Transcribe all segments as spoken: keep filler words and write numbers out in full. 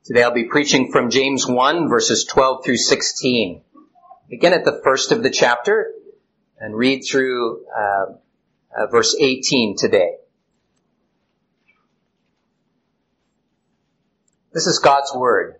Today I'll be preaching from James one, verses twelve through sixteen. Begin at the first of the chapter and read through uh, uh, verse eighteen today. This is God's word.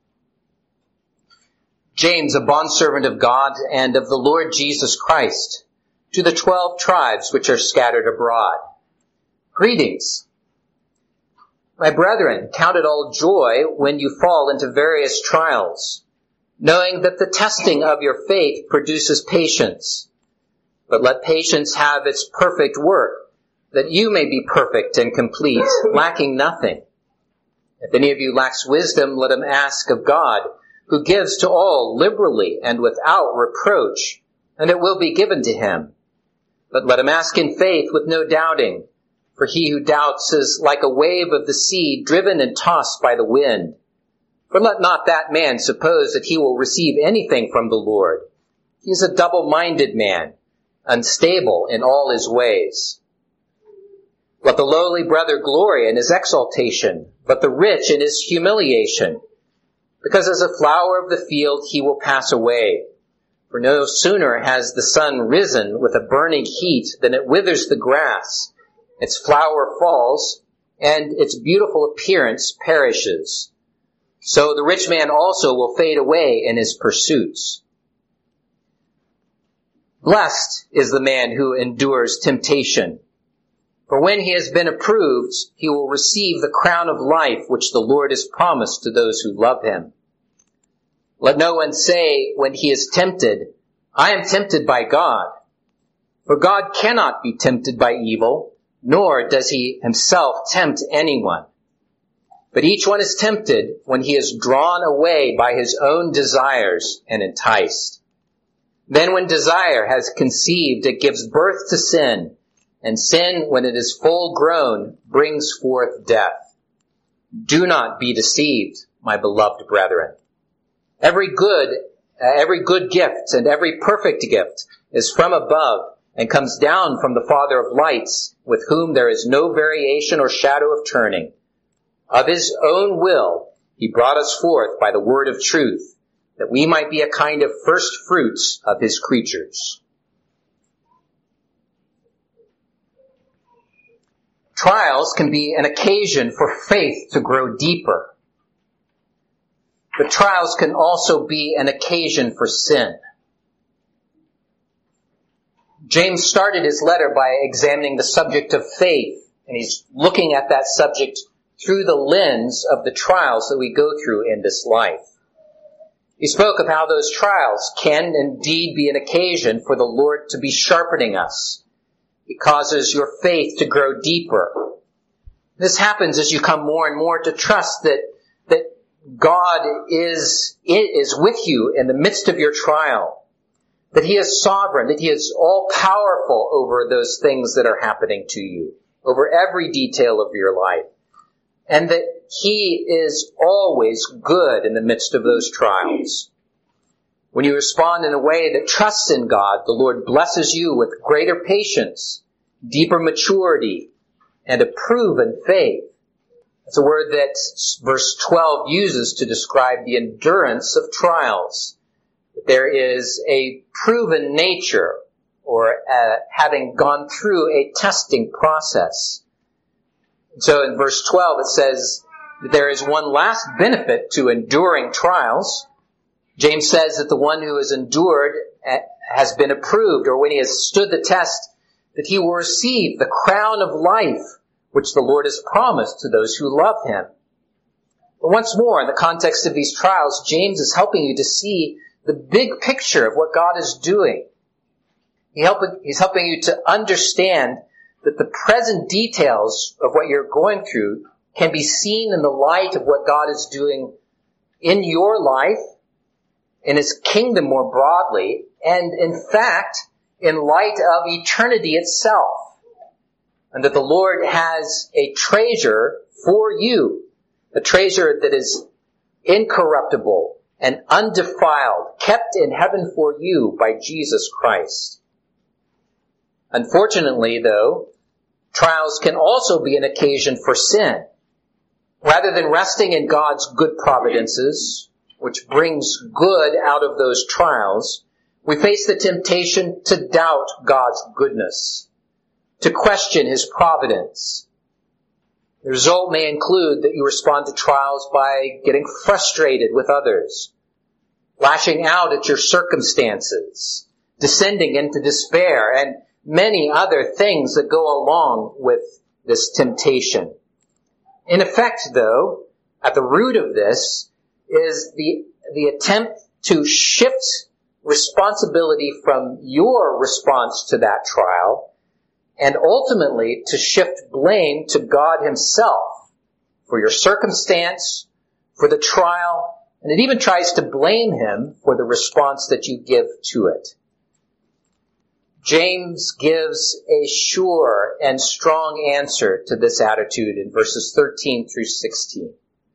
James, a bondservant of God and of the Lord Jesus Christ, to the twelve tribes which are scattered abroad. Greetings. My brethren, count it all joy when you fall into various trials, knowing that the testing of your faith produces patience. But let patience have its perfect work, that you may be perfect and complete, lacking nothing. If any of you lacks wisdom, let him ask of God, who gives to all liberally and without reproach, and it will be given to him. But let him ask in faith with no doubting. For he who doubts is like a wave of the sea, driven and tossed by the wind. For let not that man suppose that he will receive anything from the Lord. He is a double-minded man, unstable in all his ways. Let the lowly brother glory in his exaltation, but the rich in his humiliation. Because as a flower of the field he will pass away. For no sooner has the sun risen with a burning heat than it withers the grass. Its flower falls, and its beautiful appearance perishes. So the rich man also will fade away in his pursuits. Blessed is the man who endures temptation. For when he has been approved, he will receive the crown of life which the Lord has promised to those who love him. Let no one say when he is tempted, I am tempted by God. For God cannot be tempted by evil, nor does he himself tempt anyone. But each one is tempted when he is drawn away by his own desires and enticed. Then when desire has conceived, it gives birth to sin, and sin, when it is full grown, brings forth death. Do not be deceived, my beloved brethren. Every good, uh, every good gift and every perfect gift is from above, and comes down from the Father of lights, with whom there is no variation or shadow of turning. Of his own will he brought us forth by the word of truth, that we might be a kind of first fruits of his creatures. Trials can be an occasion for faith to grow deeper. But trials can also be an occasion for sin. James started his letter by examining the subject of faith, and he's looking at that subject through the lens of the trials that we go through in this life. He spoke of how those trials can indeed be an occasion for the Lord to be sharpening us. It causes your faith to grow deeper. This happens as you come more and more to trust that, that God is, is with you in the midst of your trial. That he is sovereign, that he is all-powerful over those things that are happening to you, over every detail of your life, and that he is always good in the midst of those trials. When you respond in a way that trusts in God, the Lord blesses you with greater patience, deeper maturity, and a proven faith. That's a word that verse twelve uses to describe the endurance of trials. There is a proven nature, or uh, having gone through a testing process. So in verse twelve it says that there is one last benefit to enduring trials. James says that the one who has endured has been approved, or when he has stood the test, that he will receive the crown of life which the Lord has promised to those who love him. But once more, in the context of these trials, James is helping you to see the big picture of what God is doing. He help, he's helping you to understand that the present details of what you're going through can be seen in the light of what God is doing in your life, in his kingdom more broadly, and in fact, in light of eternity itself. And that the Lord has a treasure for you, a treasure that is incorruptible and undefiled, kept in heaven for you by Jesus Christ. Unfortunately, though, trials can also be an occasion for sin. Rather than resting in God's good providences, which brings good out of those trials, we face the temptation to doubt God's goodness, to question His providence. The result may include that you respond to trials by getting frustrated with others, lashing out at your circumstances, descending into despair, and many other things that go along with this temptation. In effect, though, at the root of this is the, the attempt to shift responsibility from your response to that trial and ultimately to shift blame to God Himself for your circumstance, for the trial, and it even tries to blame Him for the response that you give to it. James gives a sure and strong answer to this attitude in verses thirteen through sixteen.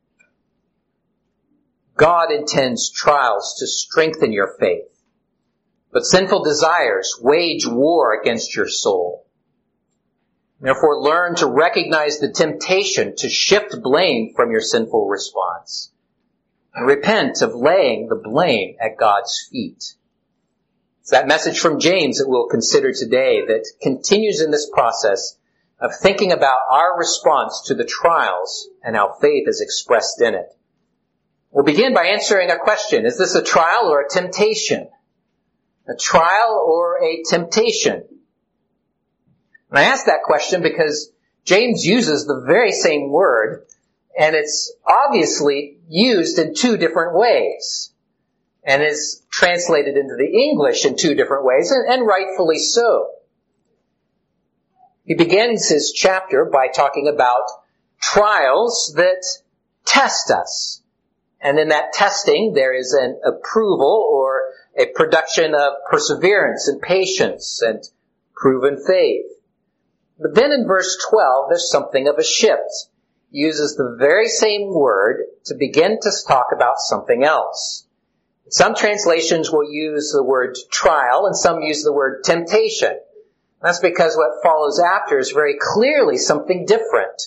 God intends trials to strengthen your faith, but sinful desires wage war against your soul. Therefore, learn to recognize the temptation to shift blame from your sinful response and repent of laying the blame at God's feet. It's that message from James that we'll consider today that continues in this process of thinking about our response to the trials and how faith is expressed in it. We'll begin by answering a question. Is this a trial or a temptation? A trial or a temptation? And I ask that question because James uses the very same word, and it's obviously used in two different ways, and is translated into the English in two different ways, and, and rightfully so. He begins his chapter by talking about trials that test us. And in that testing, there is an approval or a production of perseverance and patience and proven faith. But then in verse twelve, there's something of a shift. He uses the very same word to begin to talk about something else. Some translations will use the word trial, and some use the word temptation. That's because what follows after is very clearly something different.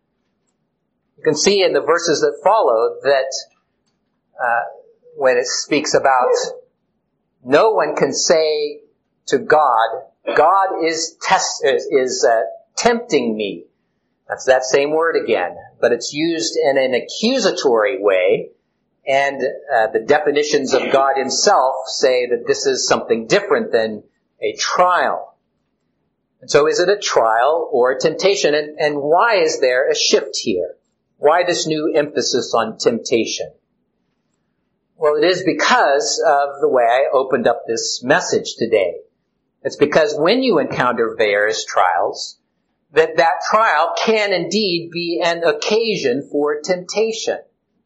You can see in the verses that follow that uh, when it speaks about no one can say to God, God is test is, is uh, tempting me. That's that same word again, but it's used in an accusatory way, and uh, the definitions of God Himself say that this is something different than a trial. And so is it a trial or a temptation? And, and why is there a shift here? Why this new emphasis on temptation? Well, it is because of the way I opened up this message today. It's because when you encounter various trials, that that trial can indeed be an occasion for temptation.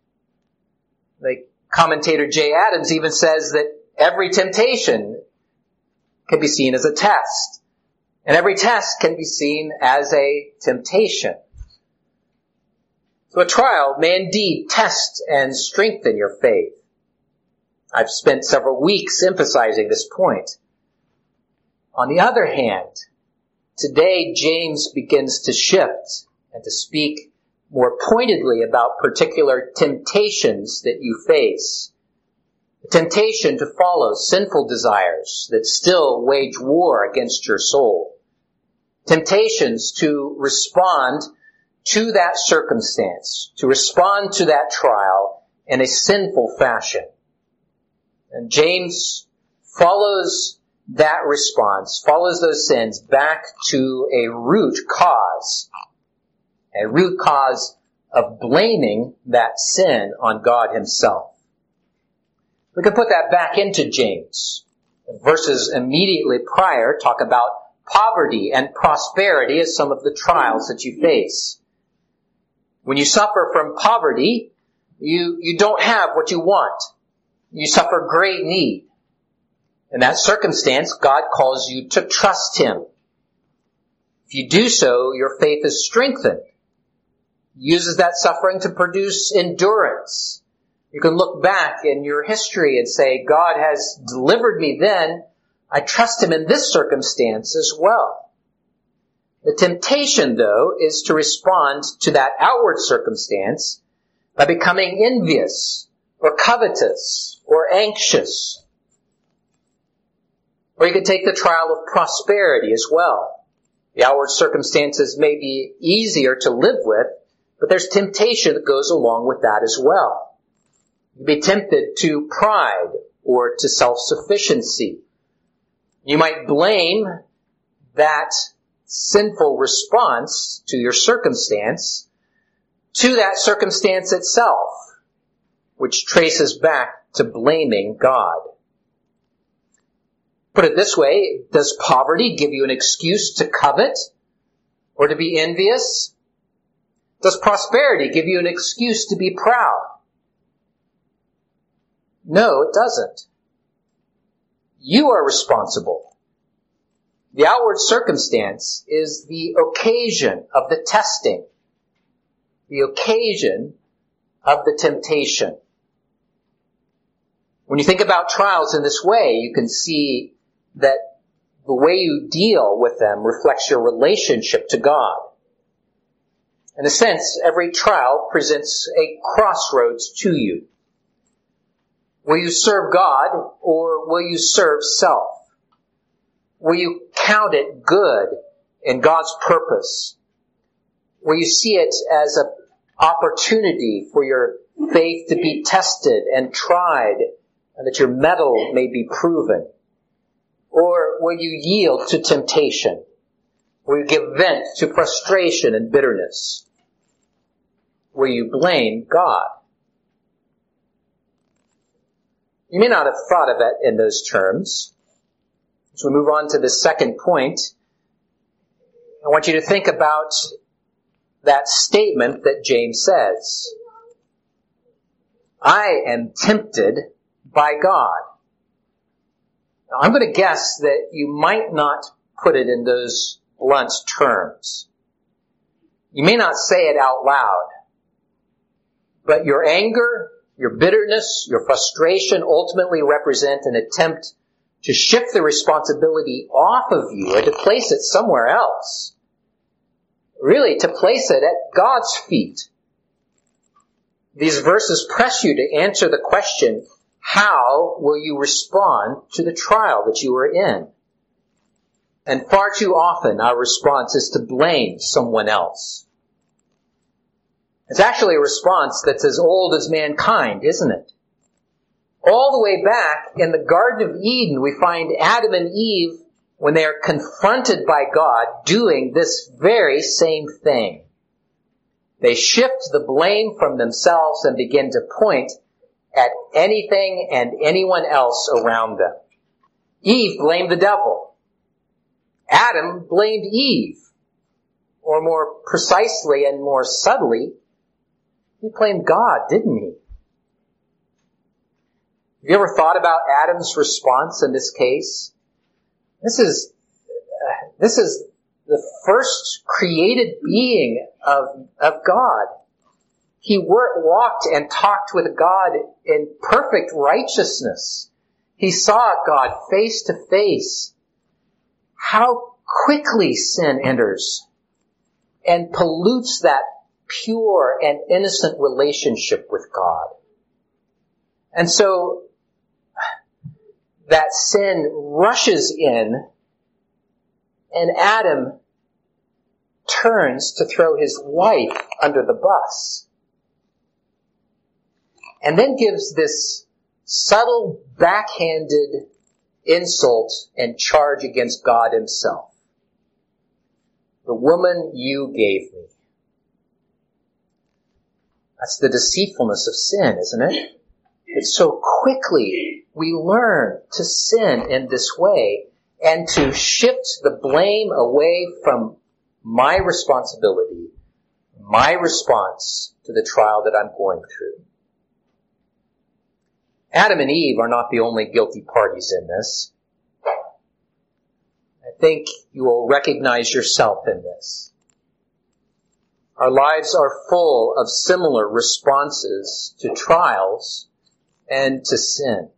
The commentator Jay Adams even says that every temptation can be seen as a test, and every test can be seen as a temptation. So a trial may indeed test and strengthen your faith. I've spent several weeks emphasizing this point. On the other hand, today James begins to shift and to speak more pointedly about particular temptations that you face. The temptation to follow sinful desires that still wage war against your soul. Temptations to respond to that circumstance, to respond to that trial in a sinful fashion. And James follows that response, follows those sins back to a root cause, a root cause of blaming that sin on God Himself. We can put that back into James. The verses immediately prior talk about poverty and prosperity as some of the trials that you face. When you suffer from poverty, you, you don't have what you want. You suffer great need. In that circumstance, God calls you to trust Him. If you do so, your faith is strengthened. He uses that suffering to produce endurance. You can look back in your history and say, God has delivered me then. I trust Him in this circumstance as well. The temptation, though, is to respond to that outward circumstance by becoming envious or covetous or anxious. Or you could take the trial of prosperity as well. The outward circumstances may be easier to live with, but there's temptation that goes along with that as well. You'd be tempted to pride or to self-sufficiency. You might blame that sinful response to your circumstance to that circumstance itself, which traces back to blaming God. Put it this way, does poverty give you an excuse to covet or to be envious? Does prosperity give you an excuse to be proud? No, it doesn't. You are responsible. The outward circumstance is the occasion of the testing, the occasion of the temptation. When you think about trials in this way, you can see that the way you deal with them reflects your relationship to God. In a sense, every trial presents a crossroads to you. Will you serve God or will you serve self? Will you count it good in God's purpose? Will you see it as an opportunity for your faith to be tested and tried and that your mettle may be proven? Or will you yield to temptation? Will you give vent to frustration and bitterness? Will you blame God? You may not have thought of it in those terms. As we move on to the second point, I want you to think about that statement that James says. I am tempted by God. Now, I'm going to guess that you might not put it in those blunt terms. You may not say it out loud, but your anger, your bitterness, your frustration ultimately represent an attempt to shift the responsibility off of you or to place it somewhere else. Really, to place it at God's feet. These verses press you to answer the question, how will you respond to the trial that you are in? And far too often our response is to blame someone else. It's actually a response that's as old as mankind, isn't it? All the way back in the Garden of Eden, we find Adam and Eve, when they are confronted by God, doing this very same thing. They shift the blame from themselves and begin to point at anything and anyone else around them. Eve blamed the devil. Adam blamed Eve. Or more precisely and more subtly, he blamed God, didn't he? Have you ever thought about Adam's response in this case? This is, uh, this is the first created being of, of God. He wor- walked and talked with God in perfect righteousness. He saw God face to face. How quickly sin enters and pollutes that pure and innocent relationship with God. And so that sin rushes in, and Adam turns to throw his wife under the bus. And then gives this subtle, backhanded insult and charge against God himself. The woman you gave me. That's the deceitfulness of sin, isn't it? It's so quickly we learn to sin in this way and to shift the blame away from my responsibility, my response to the trial that I'm going through. Adam and Eve are not the only guilty parties in this. I think you will recognize yourself in this. Our lives are full of similar responses to trials and to sin.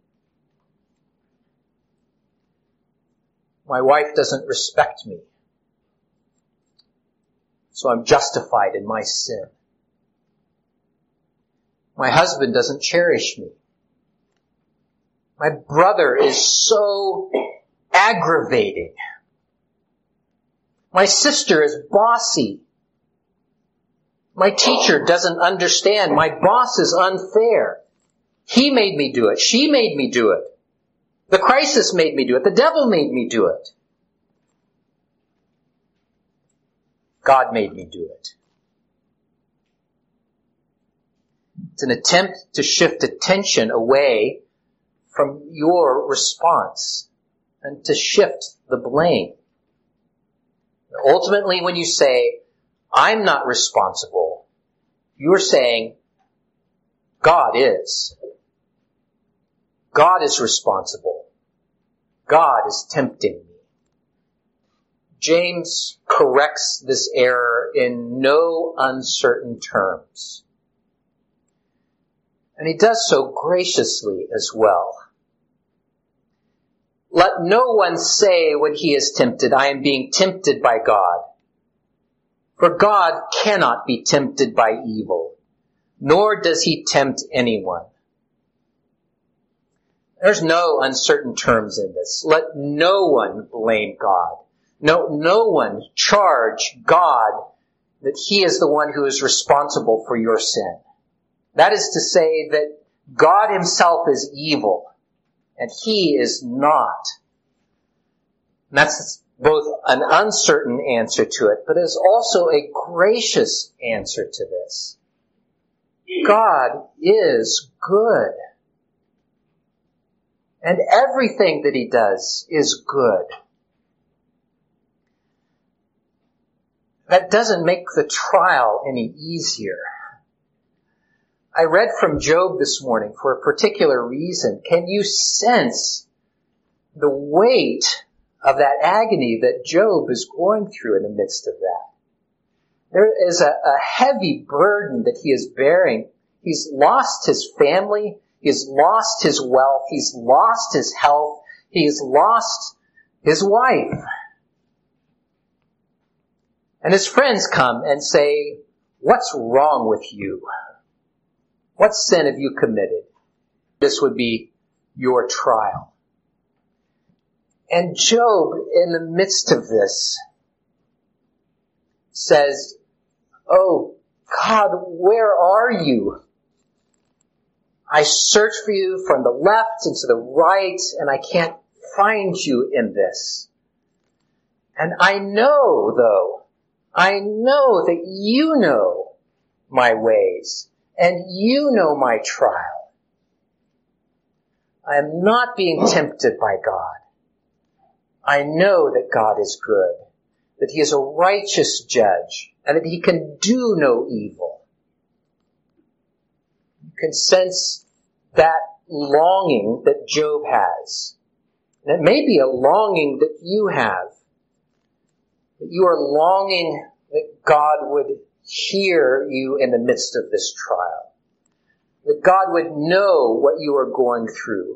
My wife doesn't respect me. so I'm justified in my sin. My husband doesn't cherish me. My brother is so aggravating. My sister is bossy. My teacher doesn't understand. My boss is unfair. He made me do it. She made me do it. The crisis made me do it. The devil made me do it. God made me do it. It's an attempt to shift attention away from your response and to shift the blame. Ultimately, when you say, I'm not responsible, you're saying, God is. God is responsible. God is tempting me. James corrects this error in no uncertain terms. And he does so graciously as well. Let no one say when he is tempted, I am being tempted by God. For God cannot be tempted by evil, nor does he tempt anyone. There's no uncertain terms in this. Let no one blame God. No, no one charge God that he is the one who is responsible for your sin. That is to say that God himself is evil, and he is not. And that's both an uncertain answer to it, but is also a gracious answer to this. God is good. And everything that he does is good. That doesn't make the trial any easier. I read from Job this morning for a particular reason. Can you sense the weight of that agony that Job is going through in the midst of that? There is a, a heavy burden that he is bearing. He's lost his family. He's lost his wealth. He's lost his health. He's lost his wife. And his friends come and say, what's wrong with you? What sin have you committed? This would be your trial. And Job, in the midst of this, says, oh, God, where are you? I search for you from the left and to the right, and I can't find you in this. And I know, though, I know that you know my ways, and you know my trial. I am not being tempted by God. I know that God is good, that he is a righteous judge, and that he can do no evil. You can sense that longing that Job has. And it may be a longing that you have. That you are longing that God would hear you in the midst of this trial. That God would know what you are going through.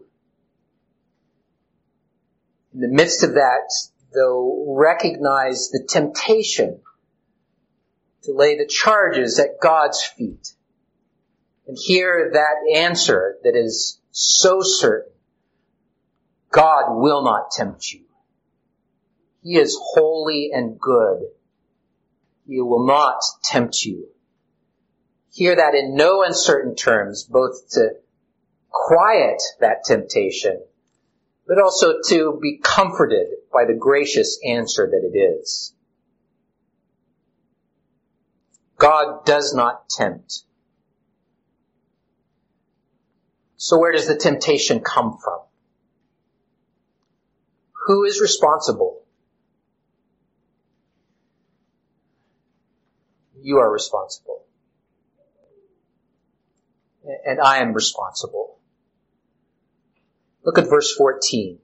In the midst of that, though, recognize the temptation to lay the charges at God's feet. And hear that answer that is so certain. God will not tempt you. He is holy and good. He will not tempt you. Hear that in no uncertain terms, both to quiet that temptation, but also to be comforted by the gracious answer that it is. God does not tempt. So where does the temptation come from? Who is responsible? You are responsible. And I am responsible. Look at verse fourteen.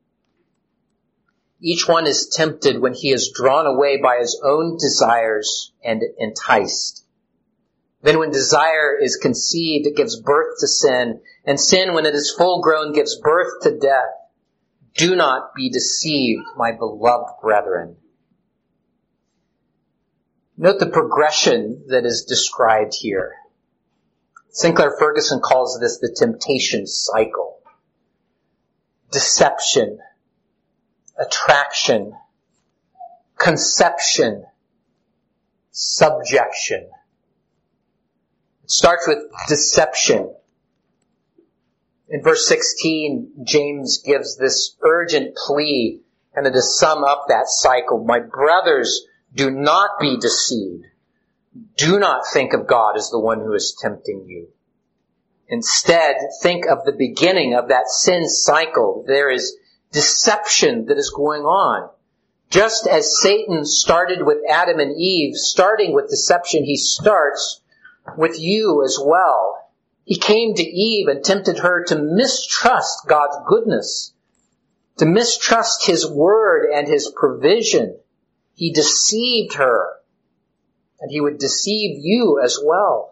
Each one is tempted when he is drawn away by his own desires and enticed. Then when desire is conceived, it gives birth to sin. And sin, when it is full grown, gives birth to death. Do not be deceived, my beloved brethren. Note the progression that is described here. Sinclair Ferguson calls this the temptation cycle. Deception, attraction, conception, subjection. It starts with deception. In verse sixteen, James gives this urgent plea, and to sum up that cycle, my brothers, do not be deceived. Do not think of God as the one who is tempting you. Instead, think of the beginning of that sin cycle. There is deception that is going on. Just as Satan started with Adam and Eve, starting with deception, he starts with you as well. He came to Eve and tempted her to mistrust God's goodness, to mistrust His word and His provision. He deceived her, and he would deceive you as well.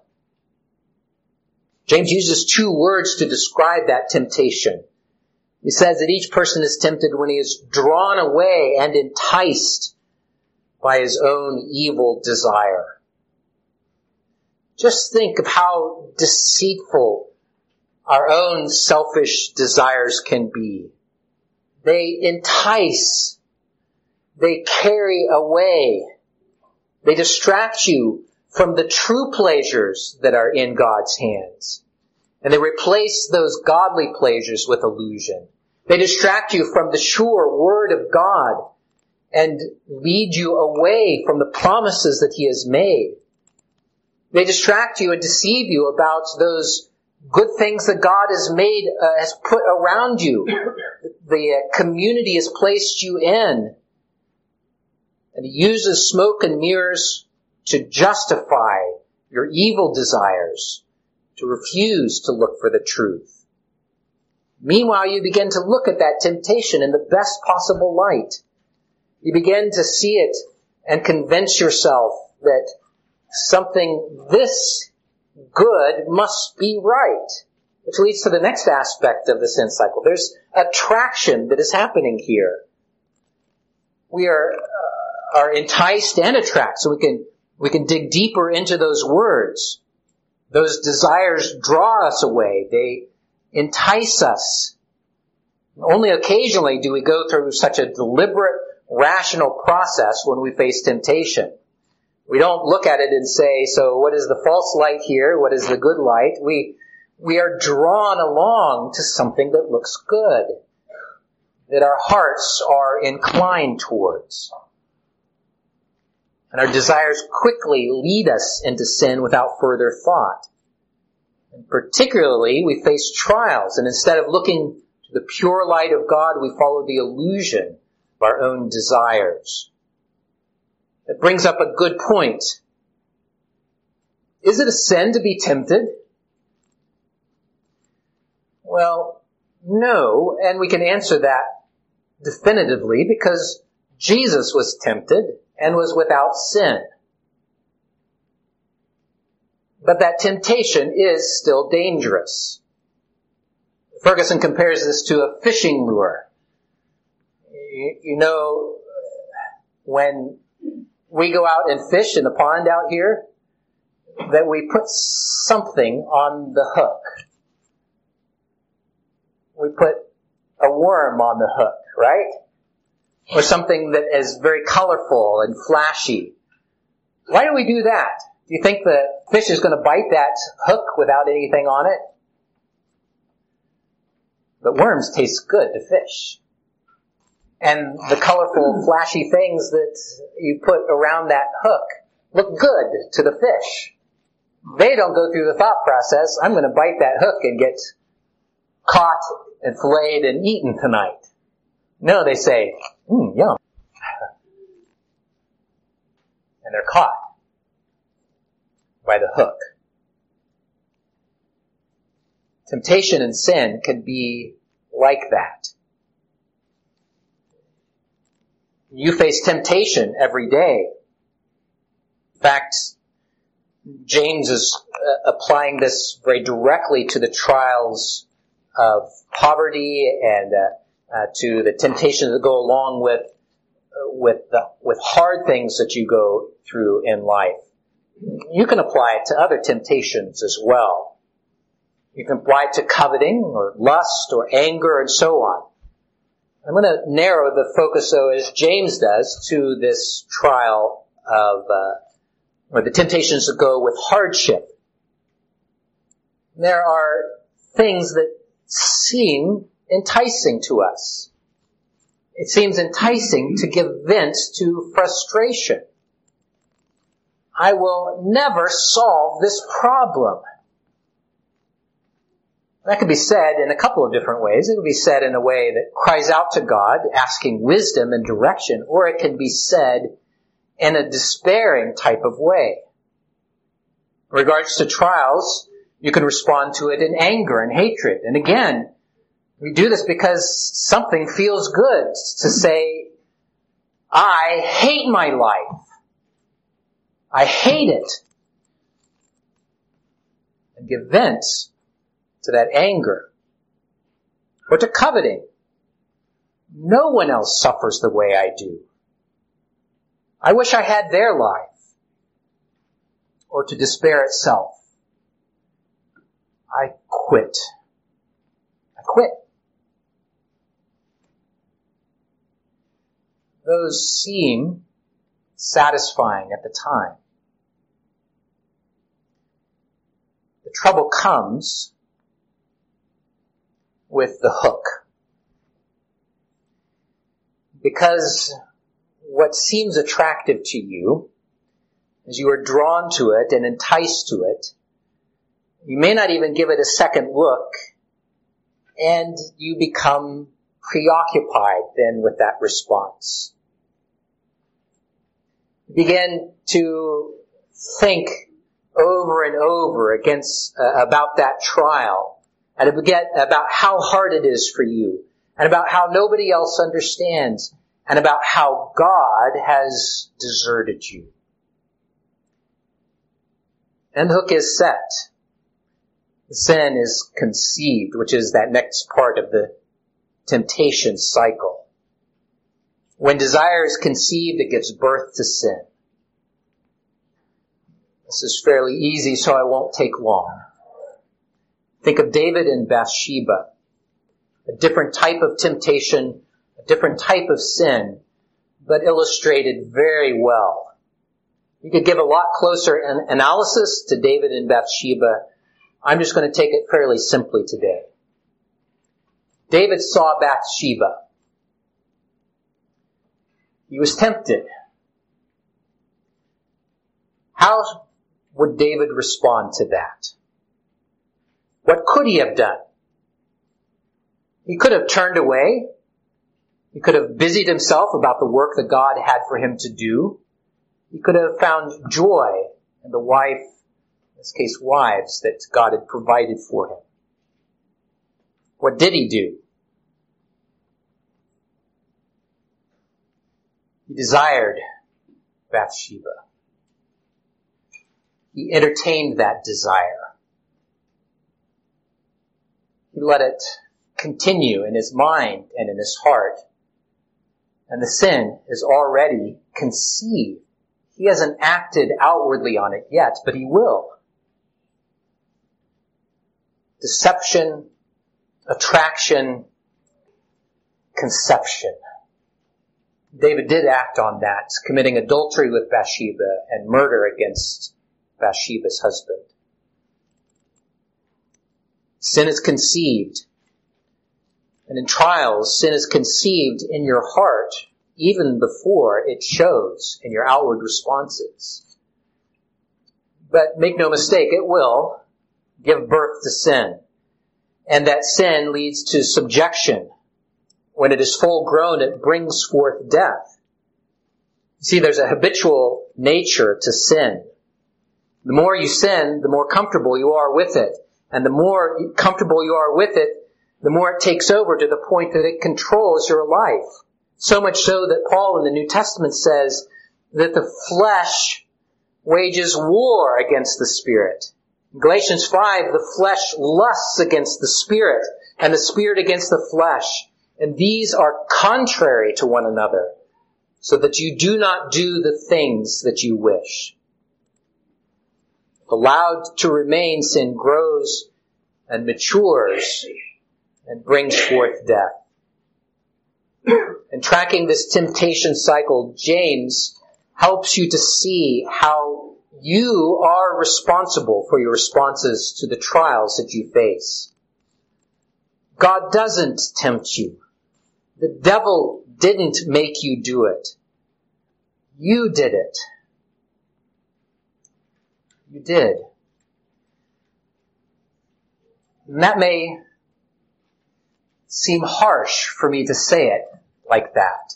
James uses two words to describe that temptation. He says that each person is tempted when he is drawn away and enticed by his own evil desire. Just think of how deceitful our own selfish desires can be. They entice. They carry away. They distract you from the true pleasures that are in God's hands. And they replace those godly pleasures with illusion. They distract you from the sure word of God and lead you away from the promises that He has made. They distract you and deceive you about those good things that God has made, uh, has put around you. The uh, community has placed you in. And He uses smoke and mirrors to justify your evil desires, to refuse to look for the truth. Meanwhile, you begin to look at that temptation in the best possible light. You begin to see it and convince yourself that something this good must be right, which leads to the next aspect of the sin cycle. There's attraction that is happening here. We are uh, are enticed and attracted, so we can we can dig deeper into those words. Those desires draw us away. They entice us. Only occasionally do we go through such a deliberate, rational process when we face temptation. We don't look at it and say, so what is the false light here? What is the good light? We we are drawn along to something that looks good, that our hearts are inclined towards. And our desires quickly lead us into sin without further thought. And particularly, we face trials, and instead of looking to the pure light of God, we follow the illusion of our own desires. It brings up a good point. Is it a sin to be tempted? Well, no, and we can answer that definitively because Jesus was tempted and was without sin. But that temptation is still dangerous. Ferguson compares this to a fishing lure. You, you know, when we go out and fish in the pond out here, that we put something on the hook. We put a worm on the hook, right? Or something that is very colorful and flashy. Why do we do that? Do you think the fish is going to bite that hook without anything on it? But worms taste good to fish. And the colorful, flashy things that you put around that hook look good to the fish. They don't go through the thought process, I'm going to bite that hook and get caught and filleted and eaten tonight. No, they say, mmm, yum. And they're caught by the hook. Temptation and sin can be like that. You face temptation every day. In fact, James is uh, applying this very directly to the trials of poverty and uh, uh, to the temptations that go along with with the, with hard things that you go through in life, you can apply it to other temptations as well. You can apply it to coveting or lust or anger and so on. I'm going to narrow the focus, though, as James does, to this trial of, uh, or the temptations that go with hardship. There are things that seem enticing to us. It seems enticing to give vent to frustration. I will never solve this problem. That could be said in a couple of different ways. It could be said in a way that cries out to God, asking wisdom and direction, or it can be said in a despairing type of way. In regards to trials, you can respond to it in anger and hatred. And again, we do this because something feels good to say, I hate my life. I hate it. And give vent to that anger. Or to coveting. No one else suffers the way I do. I wish I had their life. Or to despair itself. I quit. I quit. Those seem satisfying at the time. The trouble comes with the hook. Because what seems attractive to you, as you are drawn to it and enticed to it, you may not even give it a second look, and you become preoccupied then with that response. You begin to think over and over against uh, about that trial, and to get about how hard it is for you, and about how nobody else understands, and about how God has deserted you. And the hook is set. The sin is conceived, which is that next part of the temptation cycle. When desire is conceived, it gives birth to sin. This is fairly easy, so I won't take long. Think of David and Bathsheba. A different type of temptation, a different type of sin, but illustrated very well. You could give a lot closer an analysis to David and Bathsheba. I'm just going to take it fairly simply today. David saw Bathsheba. He was tempted. How would David respond to that? What could he have done? He could have turned away. He could have busied himself about the work that God had for him to do. He could have found joy in the wife, in this case wives, that God had provided for him. What did he do? He desired Bathsheba. He entertained that desire. He let it continue in his mind and in his heart. And the sin is already conceived. He hasn't acted outwardly on it yet, but he will. Deception, attraction, conception. David did act on that, committing adultery with Bathsheba and murder against Bathsheba's husband. Sin is conceived. And in trials, sin is conceived in your heart even before it shows in your outward responses. But make no mistake, it will give birth to sin. And that sin leads to subjection. When it is full grown, it brings forth death. You see, there's a habitual nature to sin. The more you sin, the more comfortable you are with it. And the more comfortable you are with it, the more it takes over to the point that it controls your life. So much so that Paul in the New Testament says that the flesh wages war against the Spirit. In Galatians five, the flesh lusts against the Spirit, and the Spirit against the flesh. And these are contrary to one another, so that you do not do the things that you wish. If allowed to remain, sin grows and matures and brings forth death. In tracking this temptation cycle, James helps you to see how you are responsible for your responses to the trials that you face. God doesn't tempt you. The devil didn't make you do it. You did it. You did. And that may seem harsh for me to say it like that.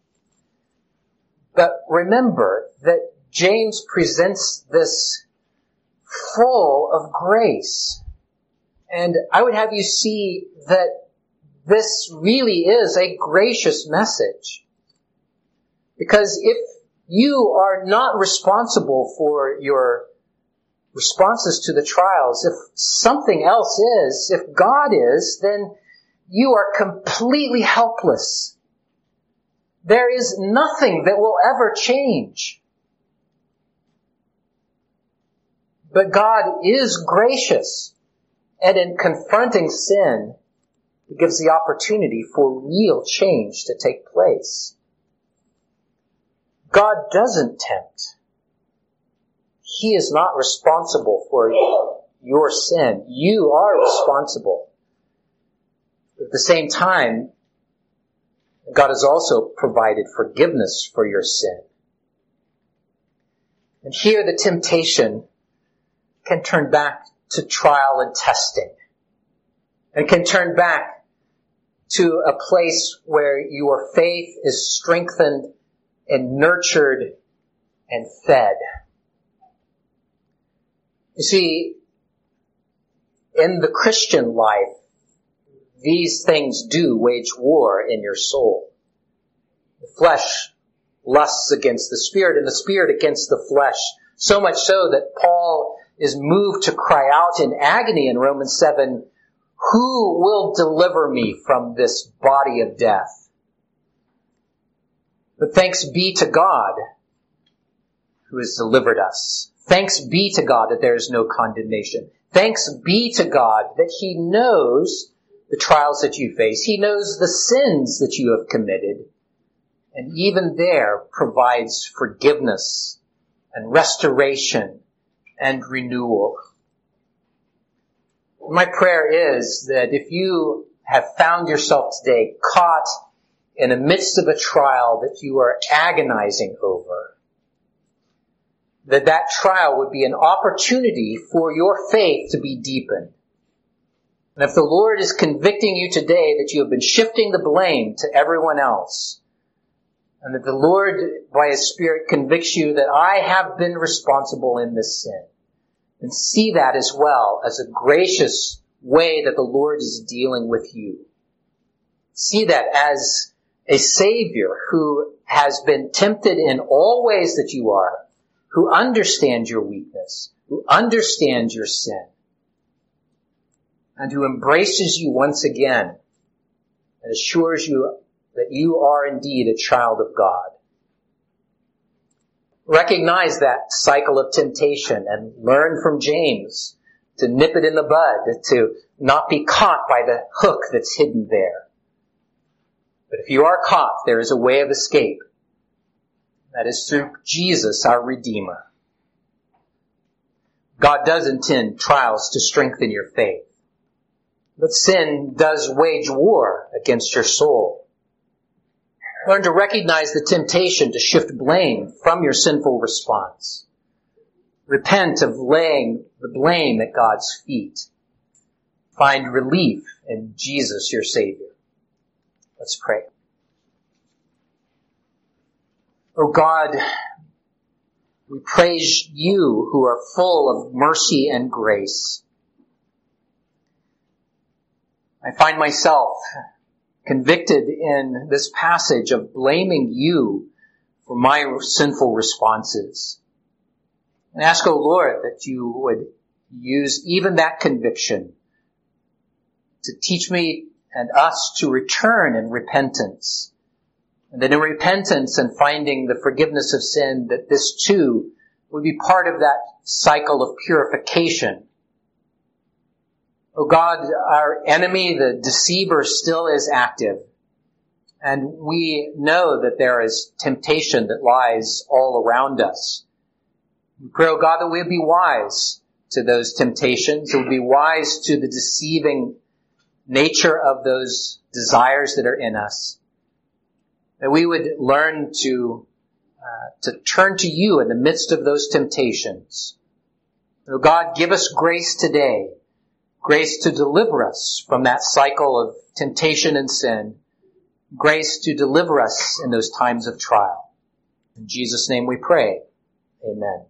But remember that James presents this full of grace. And I would have you see that this really is a gracious message. Because if you are not responsible for your responses to the trials, if something else is, if God is, then you are completely helpless. There is nothing that will ever change. But God is gracious, and in confronting sin, He gives the opportunity for real change to take place. God doesn't tempt. He is not responsible for your sin. You are responsible. But at the same time, God has also provided forgiveness for your sin. And here the temptation can turn back to trial and testing. And can turn back to a place where your faith is strengthened and nurtured and fed. You see, in the Christian life, these things do wage war in your soul. The flesh lusts against the spirit, and the spirit against the flesh. So much so that Paul is moved to cry out in agony in Romans seven, "Who will deliver me from this body of death?" But thanks be to God who has delivered us. Thanks be to God that there is no condemnation. Thanks be to God that He knows the trials that you face. He knows the sins that you have committed. And even there provides forgiveness and restoration and renewal. My prayer is that if you have found yourself today caught in the midst of a trial that you are agonizing over, that that trial would be an opportunity for your faith to be deepened. And if the Lord is convicting you today that you have been shifting the blame to everyone else, and that the Lord, by His Spirit, convicts you that I have been responsible in this sin, and see that as well as a gracious way that the Lord is dealing with you. See that as a Savior who has been tempted in all ways that you are, who understands your weakness, who understands your sin, and who embraces you once again and assures you that you are indeed a child of God. Recognize that cycle of temptation and learn from James to nip it in the bud, to not be caught by the hook that's hidden there. But if you are caught, there is a way of escape. That is through Jesus, our Redeemer. God does intend trials to strengthen your faith. But sin does wage war against your soul. Learn to recognize the temptation to shift blame from your sinful response. Repent of laying the blame at God's feet. Find relief in Jesus, your Savior. Let's pray. Oh God, we praise you who are full of mercy and grace. I find myself convicted in this passage of blaming you for my sinful responses. And ask, O Lord, that you would use even that conviction to teach me and us to return in repentance And that in repentance and finding the forgiveness of sin, that this too would be part of that cycle of purification. Oh God, our enemy, the deceiver, still is active. And we know that there is temptation that lies all around us. We pray, oh God, that we would be wise to those temptations, that we would be wise to the deceiving nature of those desires that are in us. That we would learn to uh, to turn to you in the midst of those temptations. Oh God, give us grace today, grace to deliver us from that cycle of temptation and sin, grace to deliver us in those times of trial. In Jesus' name we pray. Amen.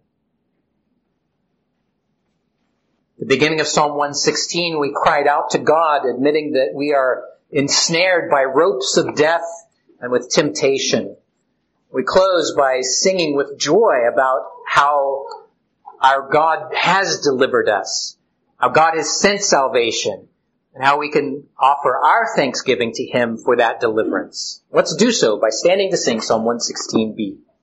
At the beginning of Psalm one sixteen, we cried out to God, admitting that we are ensnared by ropes of death and with temptation. We close by singing with joy about how our God has delivered us, how God has sent salvation, and how we can offer our thanksgiving to Him for that deliverance. Let's do so by standing to sing Psalm one sixteen b.